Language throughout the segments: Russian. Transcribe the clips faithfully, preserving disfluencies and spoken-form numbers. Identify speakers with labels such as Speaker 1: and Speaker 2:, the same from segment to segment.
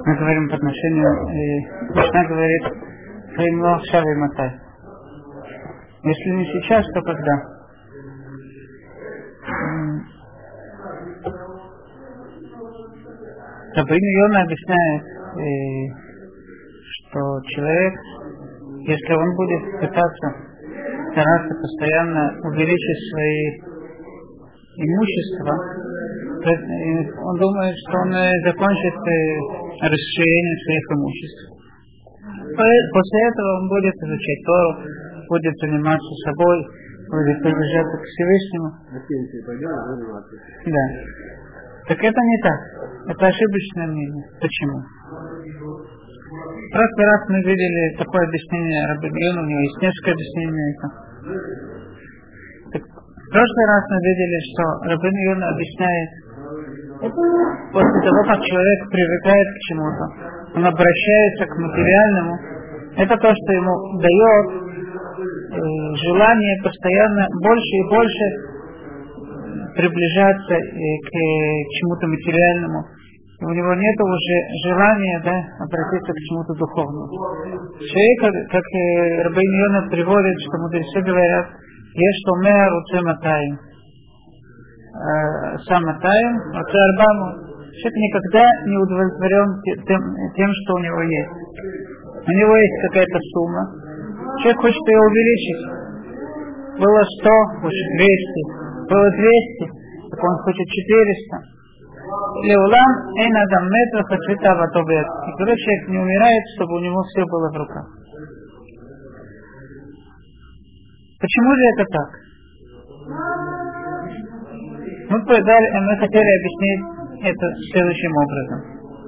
Speaker 1: Мы говорим по отношению, э, Мишна говорит, «Фаимло шави матай». Если не сейчас, то когда? Рабейну Йона объясняет, э, что человек, если он будет пытаться стараться постоянно увеличить свои имущества, то он думает, что он закончит расширение своих имуществ. После этого он будет изучать Тору, будет заниматься собой, будет приближаться к Всевышнему. Да. Так это не так. Это ошибочное мнение. Почему? В прошлый раз мы видели такое объяснение Рабейну Йона, у него есть несколько объяснений на это. Так, в прошлый раз мы видели, что Рабейну Йона объясняет, после того, как человек привыкает к чему-то, он обращается к материальному, это то, что ему дает э, желание постоянно больше и больше приближаться э, к, э, к чему-то материальному. И у него нет уже желания, да, обратиться к чему-то духовному. Человек, как э, Рабейну Йона приводит, что мудрецы говорят, есть что меа руце матаим. Сам матаим, руце арбаму. Человек никогда не удовлетворен тем, тем, что у него есть. У него есть какая-то сумма. Человек хочет ее увеличить. Было сто, хочет двести. Было двести, так он хочет четыреста. Леулам эйн адам мет вахацвита ватобет. И когда человек не умирает, чтобы у него все было в руках. Почему же это так? Мы, подали, мы хотели объяснить это следующим образом.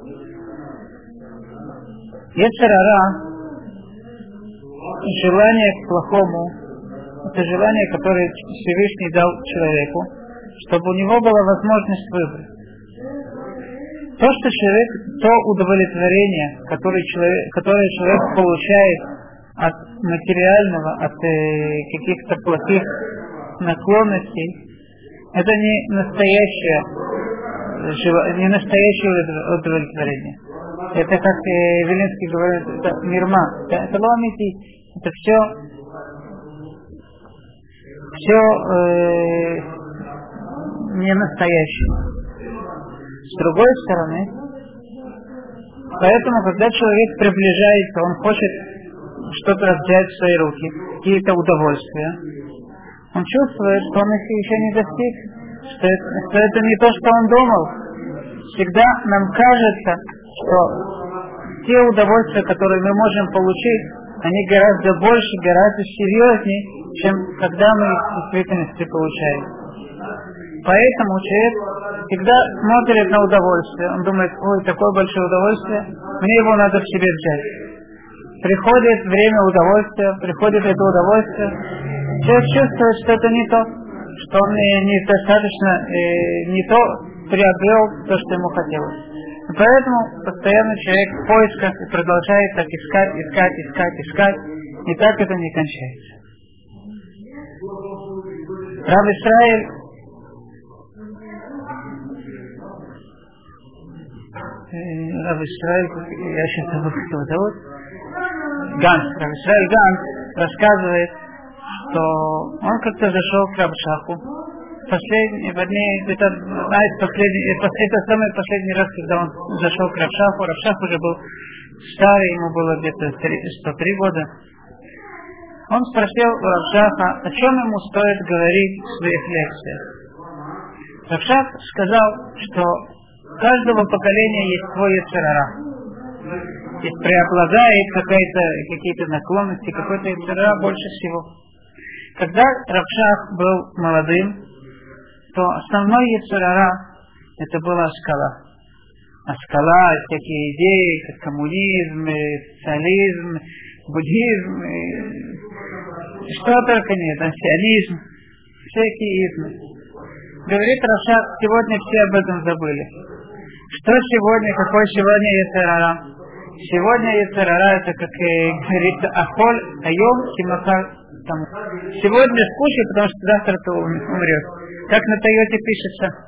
Speaker 1: Йецер ара, желание к плохому, это желание, которое Всевышний дал человеку, чтобы у него была возможность выбрать. То, что человек, то удовлетворение, которое человек, которое человек получает от материального, от э, каких-то плохих наклонностей, это не настоящее, не настоящее удовлетворение. Это, как э, Велинский говорит, это мирма, это, это ломити, это все, все э, не настоящее. С другой стороны, поэтому, когда человек приближается, он хочет что-то взять в свои руки, какие-то удовольствия, он чувствует, что он их еще не достиг, что это, что это не то, что он думал. Всегда нам кажется, что те удовольствия, которые мы можем получить, они гораздо больше, гораздо серьезнее, чем когда мы их в действительности получаем. Поэтому человек всегда смотрит на удовольствие. Он думает, ой, такое большое удовольствие, мне его надо в себе взять. Приходит время удовольствия, приходит это удовольствие. Человек чувствует, что это не то, что он недостаточно, не то приобрел, то, что ему хотелось. И поэтому постоянно человек в поисках и продолжает так искать, искать, искать, искать, и так это не кончается. Рав Исраэль Рав Исраэль, я сейчас забыл, как его зовут, Ганс, Рав Исраэль Ганс рассказывает, что он как-то зашел к Рав Шаху. Последний, вернее, это, знаете, последний, это, это самый последний раз, когда он зашел к Рав Шаху. Рав Шах уже был старый, ему было где-то сто три года. Он спросил у Рав Шаха, о чем ему стоит говорить в своих лекциях. Рав Шах сказал, что у каждого поколения есть свой йецер ара. Есть преобладает какая-то, какие-то наклонности, какой-то йецер ара больше всего. Когда Рав Шах был молодым, то основной йецер ара это была скала. А скала, всякие идеи, как коммунизм, социализм, буддизм, что только нет, сионизм, всякие измы. Говорит Рав Шах, сегодня все об этом забыли. Что сегодня, какой сегодня йецер ара? Сегодня йецер ара это, как говорится, ахоль, айом, кимахар. Сегодня скучай, потому что завтра ты умрешь. Как на Тойоте пишется,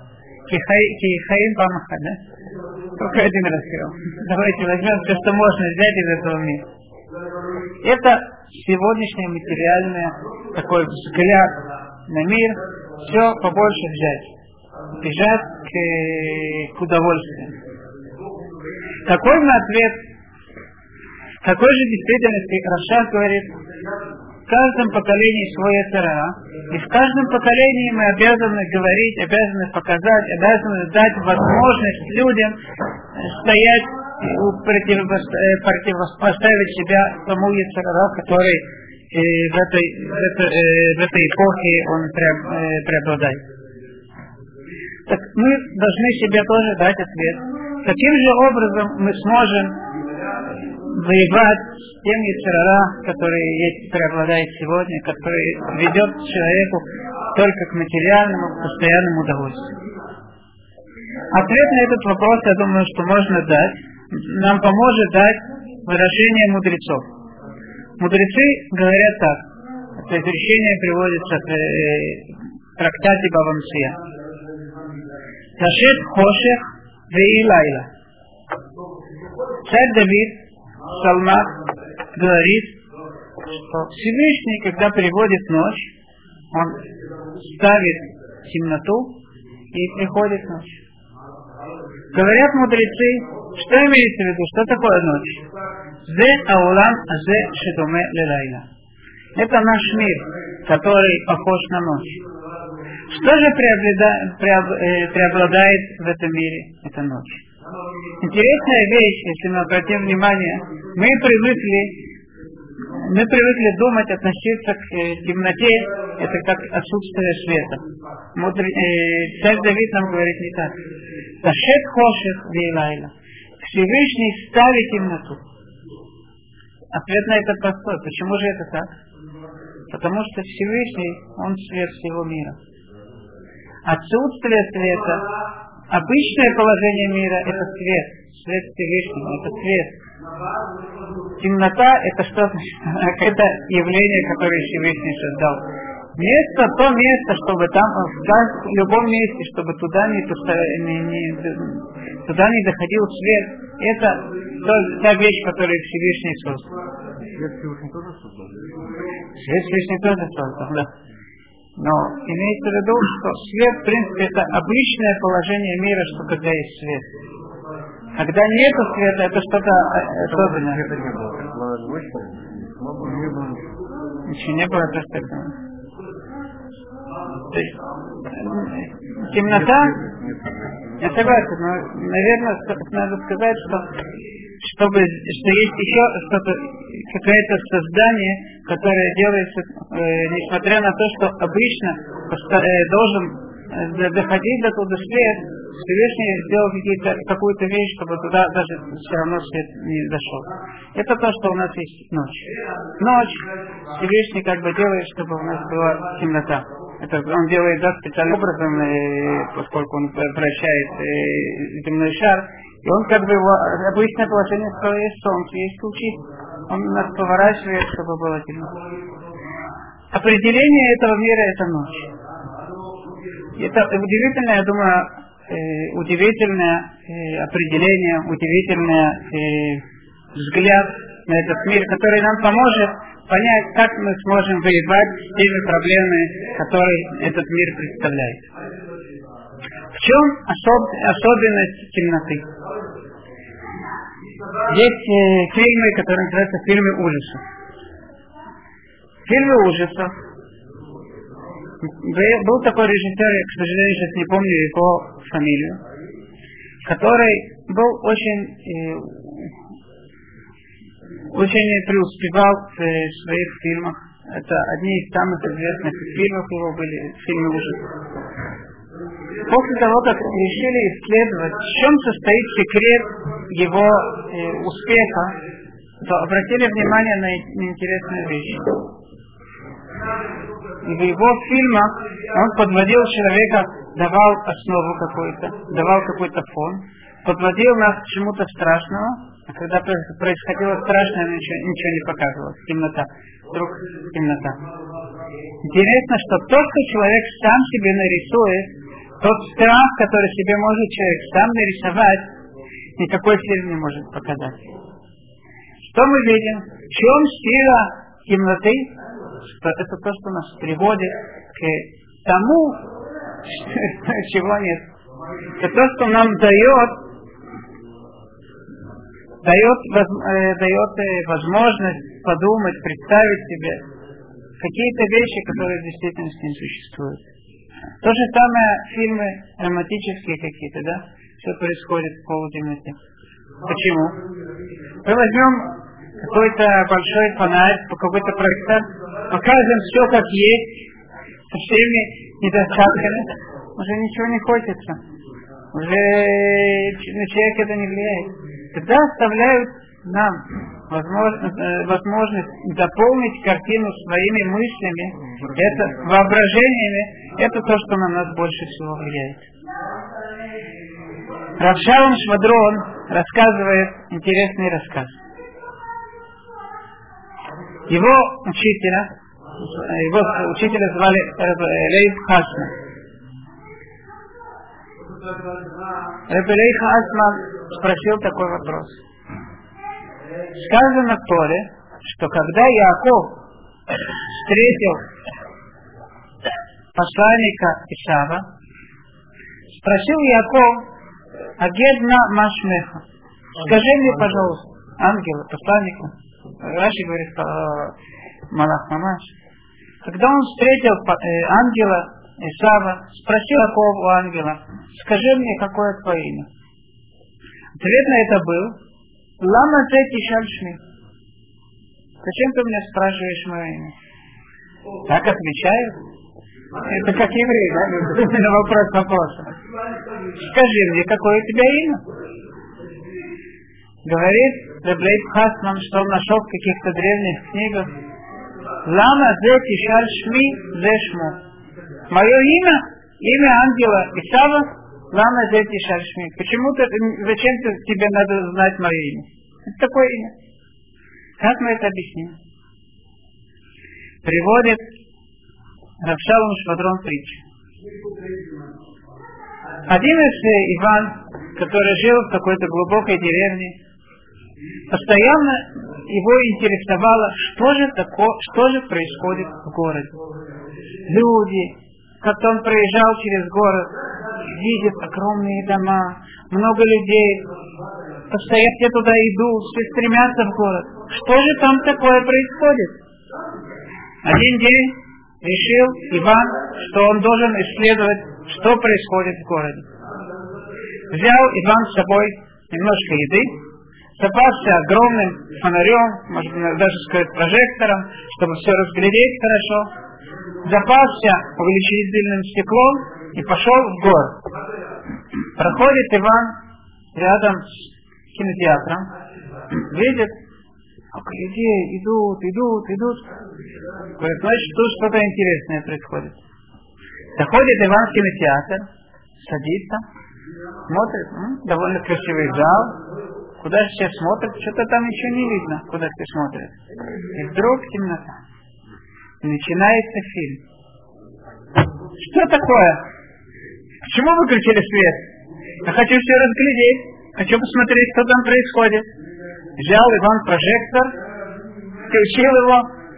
Speaker 1: Кихаим Памаха, да? Только один раз сказал. Давайте возьмем все, что можно взять из этого мира. Это сегодняшнее материальное такой взгляд на мир, все побольше взять. Бежать к, к удовольствию. Какой на ответ? Какой же действительности Рашав говорит? В каждом поколении свой цара, и в каждом поколении мы обязаны говорить, обязаны показать, обязаны дать возможность людям стоять, противопоставить себя тому цара, который э, в, этой, в, этой, э, в этой эпохе он преобладает. Так мы должны себе тоже дать ответ. Каким же образом мы сможем воевать с тем яцер-ара, который преобладает сегодня, который ведет человеку только к материальному, к постоянному удовольствию? Ответ на этот вопрос, я думаю, что можно дать. Нам поможет дать выражение мудрецов. Мудрецы говорят так. Это изречение приводится в трактате Бава Меция. Ташет хошех веи лайла. Царь Давид в псалмах говорит, что Всевышний, когда приводит ночь, он ставит темноту и приходит ночь. Говорят мудрецы, что имеется в виду, что такое ночь? Зе аулам азе шедоме лелайла. Это наш мир, который похож на ночь. Что же преобладает в этом мире? Это ночь. Интересная вещь, если мы обратим внимание, мы привыкли, мы привыкли думать, относиться к темноте, это как отсутствие света. Мудрый, э, царь Давид нам говорит не так. Ташет хошех вейлайла. Всевышний ставит темноту. Ответ на это простой. Почему же это так? Потому что Всевышний, он свет всего мира. Отсутствие света, обычное положение мира – это свет. Свет Всевышнего – это свет. Темнота – это что? Это явление, которое Всевышний создал. Место, то место, чтобы там, в любом месте, чтобы туда не, не, не, туда не доходил свет, это то, та вещь, которую Всевышний создал.
Speaker 2: Свет Всевышний тоже создал?
Speaker 1: Свет Всевышний тоже создал, да. Но имеется в виду, что свет, в принципе, это обычное положение мира, что когда есть свет. Когда нет света, это что-то особенное.
Speaker 2: Света не было.
Speaker 1: Ничего не было, просто это. То есть, темнота, я согласен, но, наверное, надо сказать, что, чтобы, что есть еще что-то, какое-то создание, которое делается, э, несмотря на то, что обычно э, должен э, доходить до туда свет, Всевышний сделал какую-то вещь, чтобы туда даже все равно свет не дошел. Это то, что у нас есть ночь. Ночь Всевышний как бы делает, чтобы у нас была темнота. Это он делает да, специальным образом, э, поскольку он вращает э, земной шар, и он как бы его обычное положение, что есть солнце, есть лучи, он нас поворачивает, чтобы было темно. Определение этого мира – это ночь. Это удивительное, я думаю, э, удивительное э, определение, удивительный э, взгляд на этот мир, который нам поможет понять, как мы сможем воевать с теми проблемами, которые этот мир представляет. В чем особ- особенность темноты? Есть э, фильмы, которые называются фильмы ужасов. Фильмы ужасов. Был такой режиссер, я, к сожалению, сейчас не помню его фамилию, который был очень э, очень преуспевал в своих фильмах. Это одни из самых известных фильмов его были, фильмы ужасов. После того, как решили исследовать, в чем состоит секрет его э, успеха, то обратили внимание на, на интересную вещь. И в его фильмах он подводил человека, давал основу какую-то, давал какой-то фон, подводил нас к чему-то страшному, а когда происходило страшное, ничего, ничего не показывалось. Темнота. Вдруг темнота. Интересно, что то, что человек сам себе нарисует, Тот страх, который себе может человек сам нарисовать, никакой фильм не может показать. Что мы видим? В чем сила темноты? Что это то, что нас приводит к тому, чего нет. Это то, что нам дает, дает, э, дает э, возможность подумать, представить себе какие-то вещи, которые в действительности не существуют. То же самое фильмы романтические какие-то, да? Все происходит в полутемноте. Почему? Мы возьмем какой-то большой фонарь, какой-то проектор, покажем все как есть, со всеми недостатками, уже ничего не хочется. Уже на человека это не влияет. Тогда оставляют нам возможность, возможность дополнить картину своими мыслями, это, воображениями, это то, что на нас больше всего влияет. Рав Шалом Швадрон рассказывает интересный рассказ. Его учителя, его учителя звали Лейб Хасман. Ребе Лейб Хасман спросил такой вопрос. Сказано в Торе, что когда Яаков встретил посланника Исава, спросил Яаков: Агедна Машмеха, скажи мне, пожалуйста, ангела, посланника, Раши говорит, Малах Мамаш, когда он встретил ангела Исава, спросил Яаков у ангела: скажи мне, какое твое имя? Ответ на это был: Лама зети шальшми. Зачем ты меня спрашиваешь мое имя? Так отвечаю. Это как еврей, да? На вопрос вопроса. Скажи мне, какое у тебя имя? Говорит Ребе Лейб Хасман, что он нашел в каких-то древних книгах. Лама зети шальшми зешму. Мое имя, имя ангела Исава, Лама зети шальшми. Почему ты, зачем тебе надо знать мое имя? Это такое имя. Как мы это объясним? Приводит Рав Шалом Швадрон притчу. Один из Иван, который жил в какой-то глубокой деревне, постоянно его интересовало, что же такое, что же происходит в городе. Люди, как-то он проезжал через город, видит огромные дома, много людей, постоянно все туда идут, все стремятся в город. Что же там такое происходит? Один день решил Иван, что он должен исследовать, что происходит в городе. Взял Иван с собой немножко еды, запасся огромным фонарем, можно даже сказать прожектором, чтобы все разглядеть хорошо, запасся увеличительным стеклом и пошел в город. Проходит Иван рядом с кинотеатром, видит, как людей идут, идут, идут. Говорит, значит, тут что-то интересное происходит. Заходит Иван в кинотеатр, садится, смотрит, м, довольно красивый зал. Куда же все смотрят? Что-то там ничего не видно, куда все смотрят. И вдруг темнота. И начинается фильм. Что такое? Почему выключили свет? Я хочу все разглядеть. Хочу посмотреть, что там происходит. Взял Иван прожектор, включил его.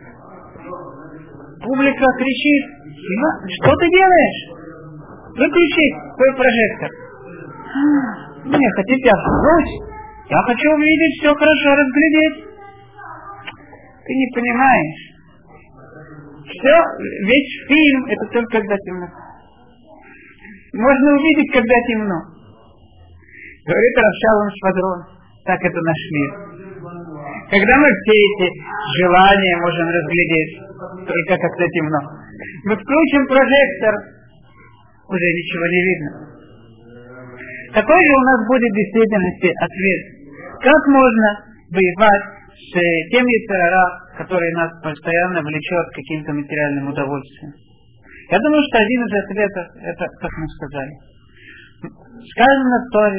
Speaker 1: Публика кричит: Иван, что ты делаешь? Выключи твой прожектор. Не, хотите обмануть? Я хочу увидеть все хорошо, разглядеть. Ты не понимаешь. Все, весь фильм это только когда темно. Можно увидеть, когда темно. Говорит Рав Шалом Швадрон, так это наш мир. Когда мы все эти желания можем разглядеть, только когда темно. Мы включим прожектор, уже ничего не видно. Какой же у нас будет в действительности ответ? Как можно воевать с тем яцер-ара, который нас постоянно влечет к каким-то материальным удовольствиям? Я думаю, что один из ответов, это, как мы сказали, сказано в Торе: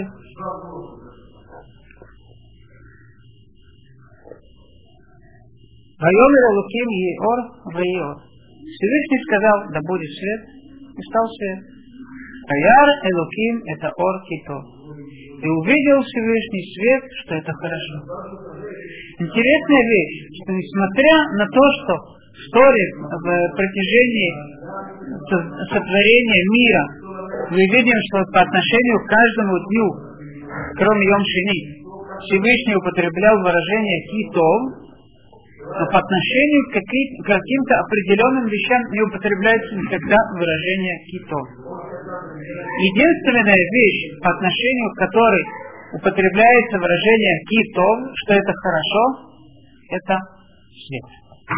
Speaker 1: «Вайомер Элоким Еор Вайор». Всевышний сказал: да будет свет, и стал свет. Аяр Элоким — это ор кито. И увидел Всевышний свет, что это хорошо. Интересная вещь, что несмотря на то, что в Торе в протяжении сотворения мира мы видим, что по отношению к каждому дню, кроме Йом Шини, Всевышний употреблял выражение китов, но по отношению к каким-то определенным вещам не употребляется никогда выражение китов. Единственная вещь, по отношению к которой употребляется выражение китов, что это хорошо, это свет.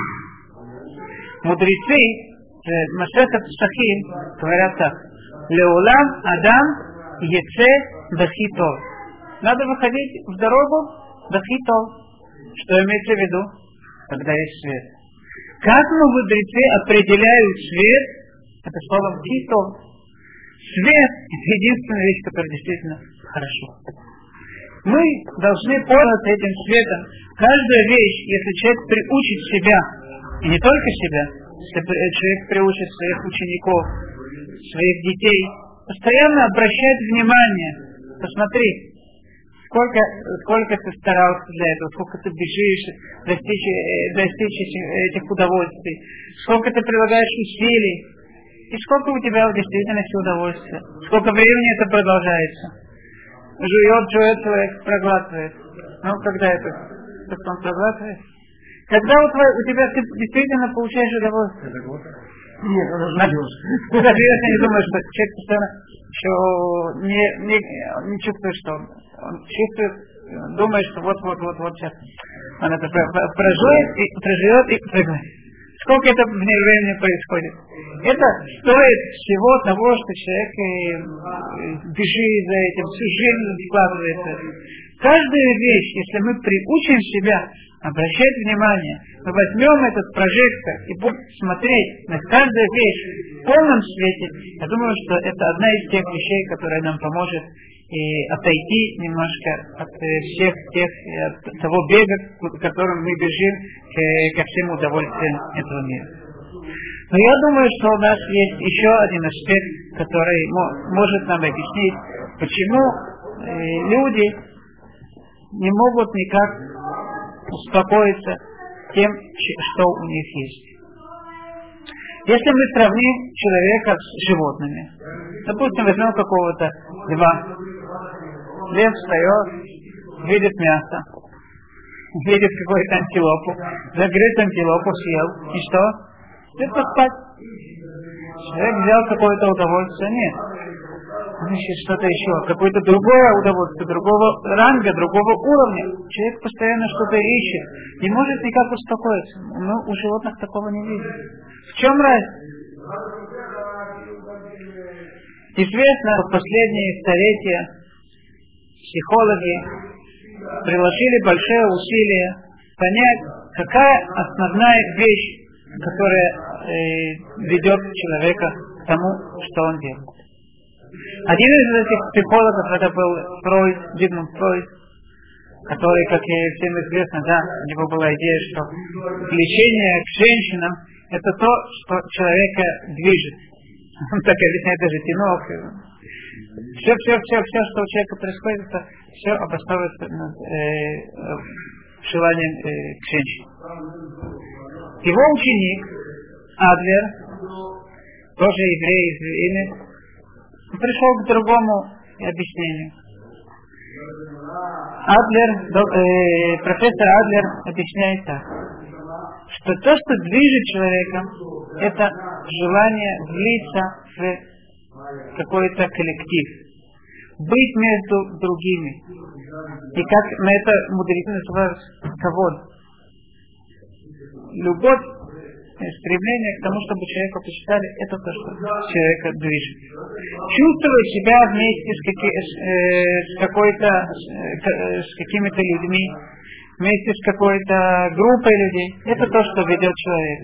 Speaker 1: Мудрецы Масехет Псахим говорят так: Леулам Адам Еце Бахитов. Надо выходить в дорогу Бахитов. Что имеется в виду? Когда есть свет. Как мудрецы определяют свет? Это словом китов. Свет — это единственная вещь, которая действительно хорошо. Мы должны пользоваться этим светом. Каждая вещь, если человек приучит себя, и не только себя, если человек приучит своих учеников, своих детей, постоянно обращать внимание. Посмотри, сколько, сколько ты старался для этого, сколько ты бежишь достичь, достичь этих удовольствий, сколько ты прилагаешь усилий, и сколько у тебя в действительности удовольствия, сколько времени это продолжается. Жует, жует человек, проглатывает. Ну, когда это? Как он проглатывает? Когда у, твой, у тебя ты действительно получаешь удовольствие?
Speaker 2: Нет, это же надежно.
Speaker 1: Даже если не думаешь, что человек постоянно еще не, не, не чувствует, что он, он чувствует, думает, что вот-вот-вот-вот сейчас он это проживет и проживет и прыгнет. Сколько это в времени происходит? Это стоит всего того, что человек бежит за этим, всю жизнь вкладывается. Каждая вещь, если мы приучим себя обращать внимание, мы возьмем этот прожектор и будем смотреть на каждую вещь в полном свете, я думаю, что это одна из тех вещей, которая нам поможет и отойти немножко от всех тех, от того бега, которым мы бежим к, ко всем удовольствиям этого мира. Но я думаю, что у нас есть еще один аспект, который может нам объяснить, почему люди не могут никак успокоиться тем, что у них есть. Если мы сравним человека с животными, допустим, возьмем какого-то льва. Лев встает, видит мясо, видит какую-то антилопу, загрыз антилопу, съел, и что? Идет поспать. Человек взял какое-то удовольствие, нет. Он ищет что-то еще, какое-то другое удовольствие, другого ранга, другого уровня. Человек постоянно что-то ищет, не может никак успокоиться. Но у животных такого не видим. В чем разница? Известно, что в последние столетия психологи приложили большое усилие понять, какая основная вещь, которая э, ведет человека к тому, что он делает. Один из этих психологов, это был Фройд, Зигмунд Фройд, который, как и всем известно, да, у него была идея, что влечение к женщинам — это то, что человека движет. Он так объясняет даже Тинок. Все, все, все, все, что у человека происходит, это все обосновывается над э, желанием э, к женщине. Его ученик Адлер, тоже еврей из Вены, пришел к другому объяснению. Адлер, э, профессор Адлер объясняет так, что то, что движет человеком, это желание влиться в какой-то коллектив, быть между другими. И как на это мудрецы называют кавод. Любовь, стремление к тому, чтобы человека почитали, это то, что человека движет. Чувствовать себя вместе с, каки, с, э, с какой-то, с, с какими-то людьми, вместе с какой-то группой людей, это то, что ведет человека.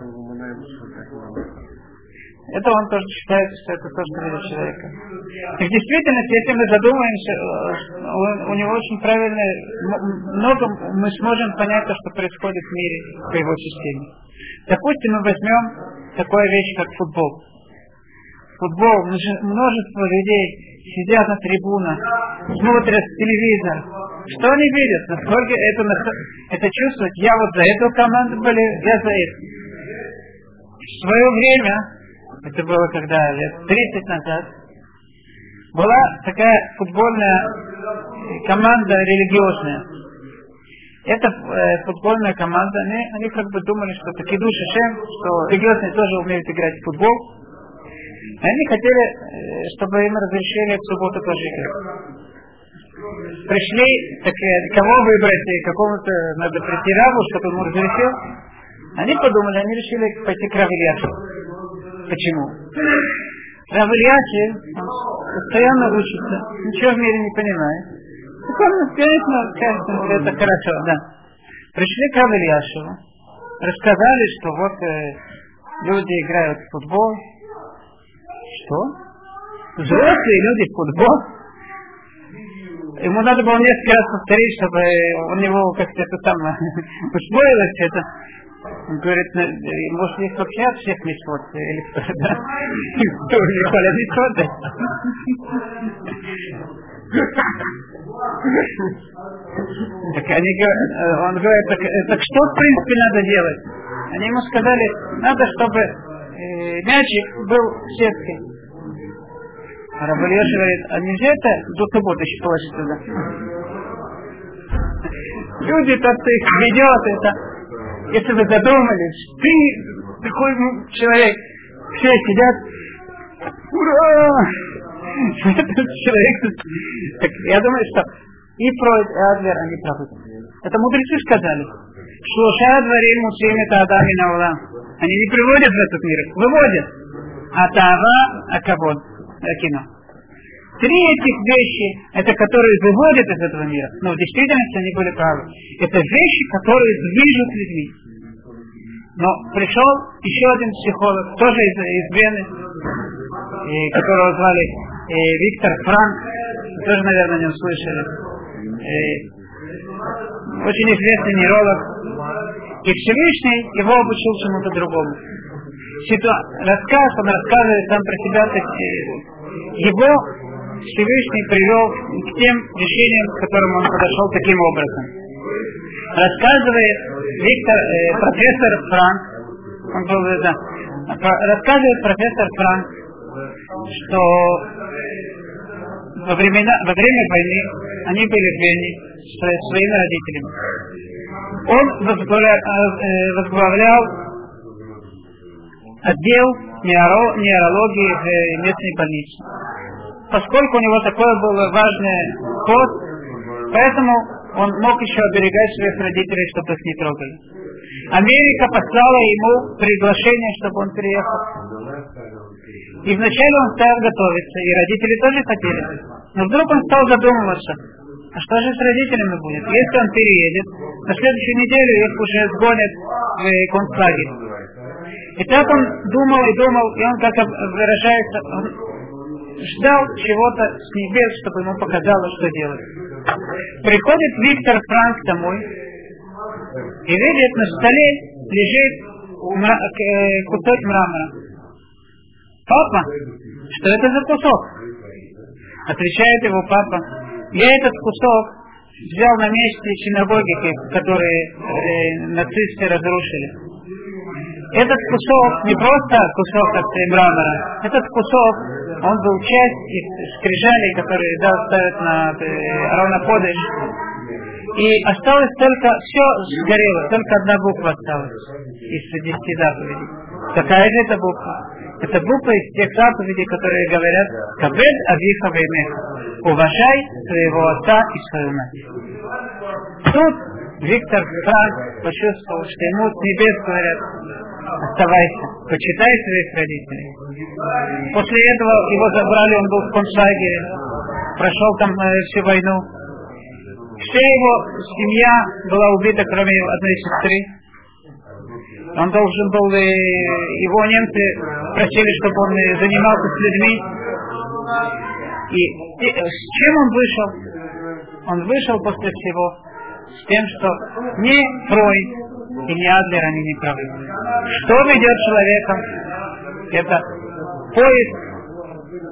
Speaker 1: Это он тоже считает, что это то, что ведет человека. И в действительности, если мы задумаемся, у, у него очень правильно, много мы сможем понять то, что происходит в мире по его системе. Допустим, мы возьмем такую вещь, как футбол. футбол, множество людей сидят на трибунах, смотрят телевизор. Что они видят? Насколько это, это чувствуют? Я вот за эту команду болею, я за это. В свое время, это было когда лет тридцать назад, была такая футбольная команда религиозная. Эта э, футбольная команда, они, они как бы думали, что это кидуш Ашем, что религиозные тоже умеют играть в футбол. И они хотели, э, чтобы им разрешили в субботу тоже играть. Пришли, так, э, кого выбрать, какому-то надо прийти раву, чтобы ему разрешил. Они подумали, они решили пойти к Рав Ильяши. Почему? Рав Ильяши постоянно учится, ничего в мире не понимает. Он, конечно, кажется, это хорошо, да. Пришли к Рав Ильяшеву, рассказали, что вот э, люди играют в футбол. Что? Взрослые люди в футбол? Ему надо было несколько раз повторить, чтобы у него как-то это там усвоилось это. Он говорит, может, есть вообще от всех митцвот, или кто, да? Кто не хвалят митцвоты? Так они говорят, он говорит, так, так что в принципе надо делать? Они ему сказали, надо, чтобы э, мячик был в сетке. А Рав Ильяша говорит, а нельзя это до субботы еще положить туда? Люди-то их ведет, это. Если вы задумались, ты такой человек, все сидят, ура! Этот человек, так я думаю, что и Фройд, и Адлер, они правы. Это мудрецы сказали, что ша дворим муслим это адам и наулам. Они не приводят в этот мир, выводят. Атава, акавод, кино. Три этих вещи, это которые выводят из этого мира, но в действительности они были правы. Это вещи, которые движут людьми. Но пришел еще один психолог, тоже из, из Вены, и, которого звали и, Виктор Франк, тоже, наверное, о нем слышали. И, очень известный нейролог. И Всевышний его обучил чему-то другому. Ситуа- рассказ, он рассказывает сам про себя, так, его Всевышний привел к тем решениям, к которым он подошел таким образом. Рассказывает Виктор, э, профессор Франк, он был, да, рассказывает профессор Франк, что во, времена, во время войны они были в Вене с своими родителями. Он возглавлял, э, возглавлял отдел нейрологии в местной больнице. Поскольку у него такой был важный пост, поэтому он мог еще оберегать своих родителей, чтобы их не трогали. Америка послала ему приглашение, чтобы он приехал. И вначале он стал готовиться, и родители тоже хотели. Но вдруг он стал задумываться, а что же с родителями будет? Если он переедет, на следующую неделю их уже сгонят в концлагерь. И так он думал и думал, и он, как выражается, он ждал чего-то с небес, чтобы ему показалось, что делать. Приходит Виктор Франк домой и видит, на столе лежит кусок мрамора. Папа, что это за кусок? Отвечает его папа, я этот кусок взял на месте синагоги, которые э, нацисты разрушили. Этот кусок не просто кусок от мрамора, этот кусок, он был часть из скрижалей, которые да, ставят на Арона Кодеш. И осталось только, все сгорело, только одна буква осталась из десяти заповедей. Какая же это буква? Это буква из тех заповедей, которые говорят «Кабед авиха веймеха» – «Уважай своего отца и свою мать». Тут Виктор Франк почувствовал, что ему с небес говорят «Оставайся, почитай своих родителей». После этого его забрали, он был в концлагере, прошел там э, всю войну. Вся его семья была убита, кроме одной сестры. Он должен был, э, его немцы просили, чтобы он э, занимался с людьми. И, и с чем он вышел? Он вышел после всего с тем, что ни Фройд и ни Адлер, они не правы. Что ведет человеком? Это поиск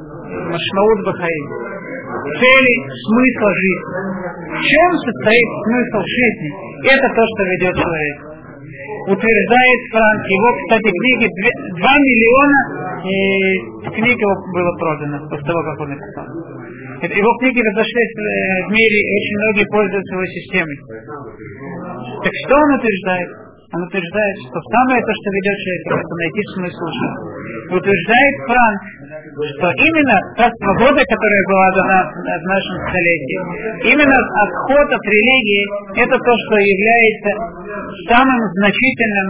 Speaker 1: Машмаут бахаим. Цели, смысла жизни. В чем состоит смысл жизни? Это то, что ведет человек. Утверждает Франк. Его, кстати, книги два миллиона и книг его было продано после того, как он написал. Его книги разошлись в мире, и очень многие пользуются его системой. Так что он утверждает? Он утверждает, что самое то, что ведет человека, это найти смысл жизни. И утверждает Франк, что именно та свобода, которая была дана в нашем столетии, именно отход от религии, это то, что является самым значительным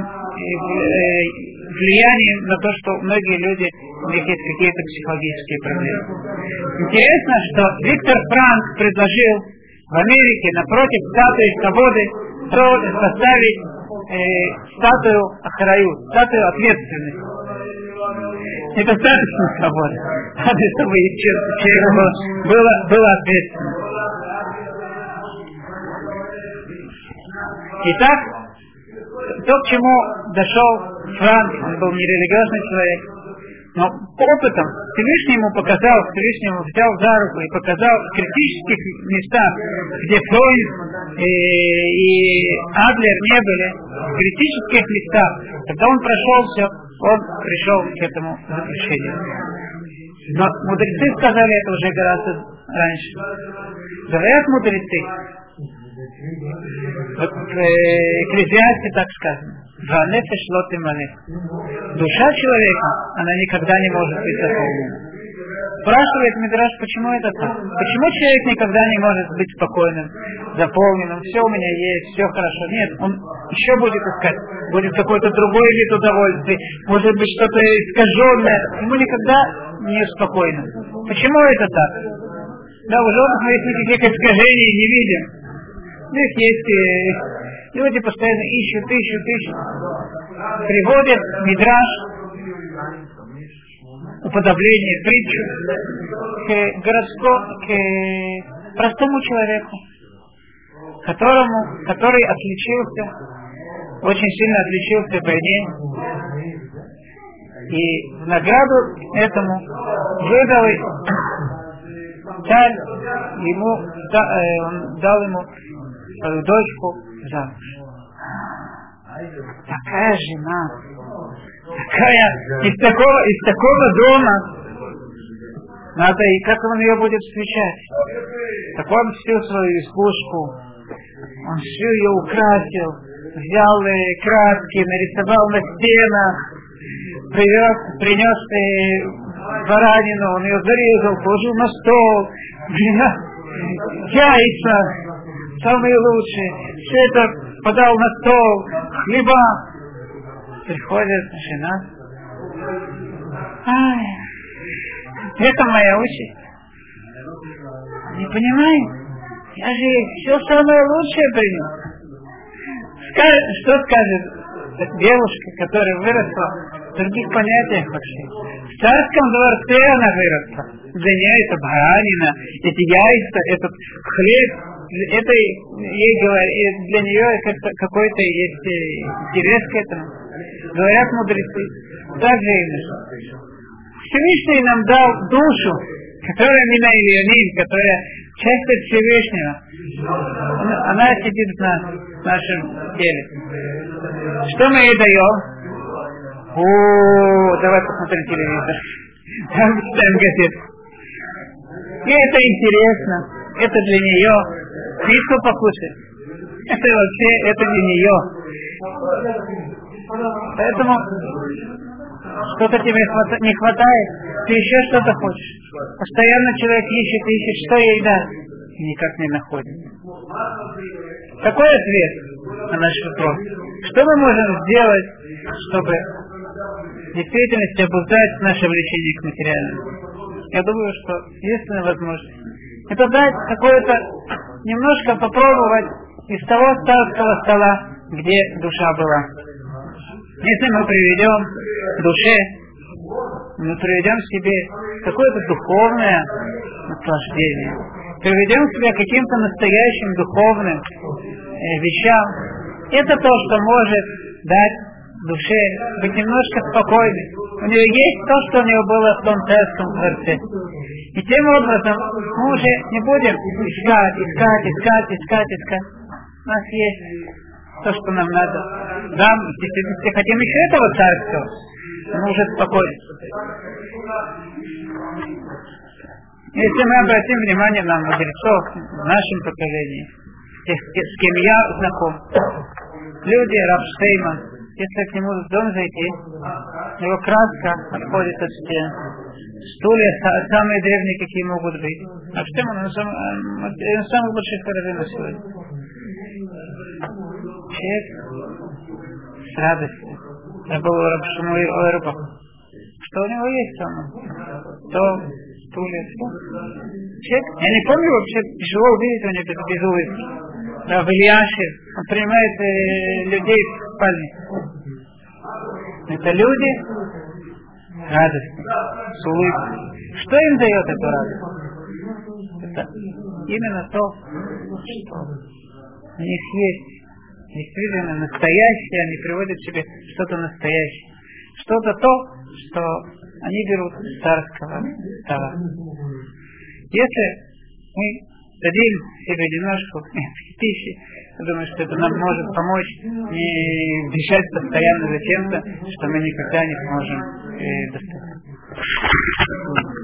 Speaker 1: влиянием на то, что многие люди, у них есть какие-то психологические проблемы. Интересно, что Виктор Франк предложил в Америке напротив статуи свободы поставить э, статую Ахараю, статую ответственности. Недостаточно свободы, надо, чтобы человеку было, было, было ответственно. Итак, то, к чему дошел Франк, он был нерелигиозный человек, но опытом Всевышний ему показал, Всевышний ему взял за руку и показал в критических местах, где Фройд и, и Адлер не были, в критических местах, когда он прошел все, он пришел к этому заключению. Но мудрецы сказали это уже гораздо раньше. Говорят мудрецы, вот в Экклезиасте так сказано: «Ванефеш ло тимале». Душа человека, она никогда не может быть заполнена. Спрашивает Мидраш, почему это так? Почему человек никогда не может быть спокойным, заполненным? Все у меня есть, все хорошо. Нет, он еще будет искать. Будет какой-то другой вид удовольствия. Может быть, что-то искаженное. Ему никогда не спокойно. Почему это так? Да, у животных мы никаких искажений не видим. У них есть люди постоянно ищут, ищут, ищут. Приводят Мидраш, уподобление, притчу к городскому, к простому человеку, которому, который отличился, очень сильно отличился в войне, и в награду этому выдал царь ему, он дал ему свою дочку замуж. Такая жена, такая, из такого, из такого дома, надо, и как он ее будет встречать? Так он всю свою избушку, он всю ее украсил, взял краски, нарисовал на стенах, привез, принес баранину, он ее зарезал, положил на стол, яйца, самые лучшие, все это подал на стол, хлеба. Приходит жена. Ай, это моя участь. Не понимаю, я же ей все самое лучшее принес. Скажет, что скажет девушка, которая выросла в других понятиях вообще? В царском дворце она выросла. Для нее это баранина, эти яйца, этот хлеб. Это ей говорит, для нее какой-то есть интерес к этому. Говорят мудрецы, так же и мы. Всевышний нам дал душу, которая мина ильоним, которая часть от Всевышнего. Она сидит в нас, в нашем теле. Что мы ей даем? О, давай посмотрим телевизор. Там читаем газету. И это интересно. Это для нее. Пиццу покушать. Это вообще, это для нее. Поэтому что-то тебе не хватает, ты еще что-то хочешь. Постоянно человек ищет, ищет, что ей дать. Никак не находит. Какой ответ на наш вопрос? Что мы можем сделать, чтобы в действительности обуздать наше влечение к материальному? Я думаю, что единственная возможность — это дать какое-то, немножко попробовать из того царского стола, где душа была. Если мы приведем к душе, мы приведем к себе какое-то духовное наслаждение, приведем себя к каким-то настоящим духовным э, вещам, это то, что может дать душе быть немножко спокойной. У нее есть то, что у нее было в том царском дворце. И тем образом мы уже не будем искать, искать, искать, искать, искать. У нас есть то, что нам надо. Да, мы если хотим еще этого царского, мы уже спокойны. Если мы обратим внимание на мудрецов в нашем поколении, тех, с кем я знаком, люди, Рав Штейман, если к нему в дом зайти, его краска отходит от стен. Стулья самые древние, какие могут быть. А Штейман, он один из самых больших раввинов сегодня. Человек с радостью. Я был у Рав Шмуэль Ойрбах. Что у него есть там? То стулья, все. Человек, я не помню вообще, тяжело увидеть у него без, без улыбки. Рав Ильяшев, он принимает э, людей в спальне. Это люди радостные, с улыбкой. Что им дает эту радость? Это именно то, что у них есть действительно настоящее, они приводят себе что-то настоящее. Что-то то, что они берут с царского стола. Если мы дадим себе немножко пищи, я думаю, что это нам может помочь не бежать постоянно за чем-то, что мы никогда не сможем э, достать.